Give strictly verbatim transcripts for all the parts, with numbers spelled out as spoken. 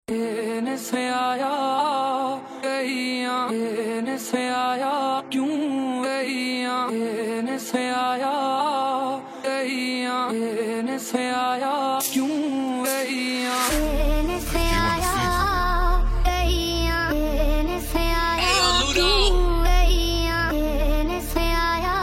कहने से आया गईया, कहने से आया क्यों गईया, कहने से आया गईया, कहने से आया क्यों गईया, कहने से आया गईया, कहने से आया क्यों गईया, कहने से आया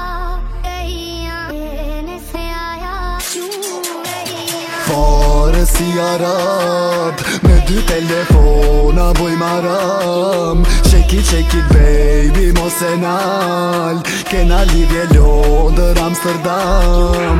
गईया, कहने से आया क्यों गईया. Farsi Arap Medü telefona buymaram Shake it, shake it baby Mosenal Kenali vje Londër Amsterdam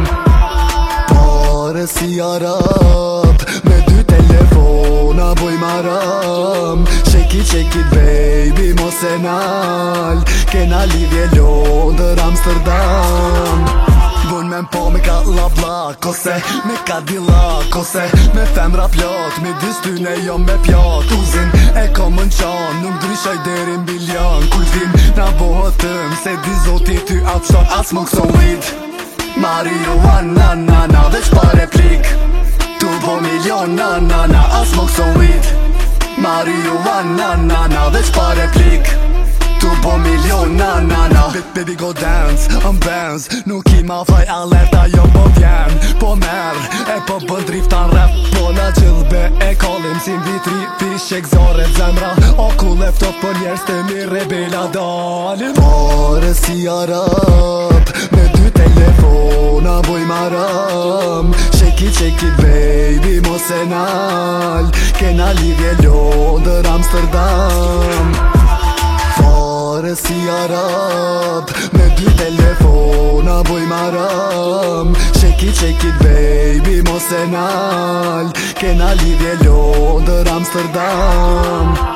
Farsi Arap Medü telefona buymaram Shake it, shake it baby Mosenal Kenali vje Londër Amsterdam Bun me m'po me ka labla Kose me ka dila Kose me femra plot Me dystyne jo me pjot Uzin e kom në qan Nuk drishaj derin biljan Kultim na bohët tëm Se di zoti ty apshon As më këson weed Marijuana na na Veç pa replik Tu bo milion na na na As më këson weed Marijuana na na Veç pa replik Tu bo milion na na na Baby go dance, I'm bands Nuk i ma faj alerta jo po vjen Po mer, e po bën driftan rap Po na qilbe e kallim si vitri Fish e gzare zemra O ku leftot për njerës të mi rebela dalim Pare si Arab Me dy telefona boj maram Shake it, shake it baby mos e nal Kena lidhje Londër Amsterdam Farsi Arab Me dy telefona boj maram Shake it, shake it baby mos e nal Kena lidhje Londër Amsterdam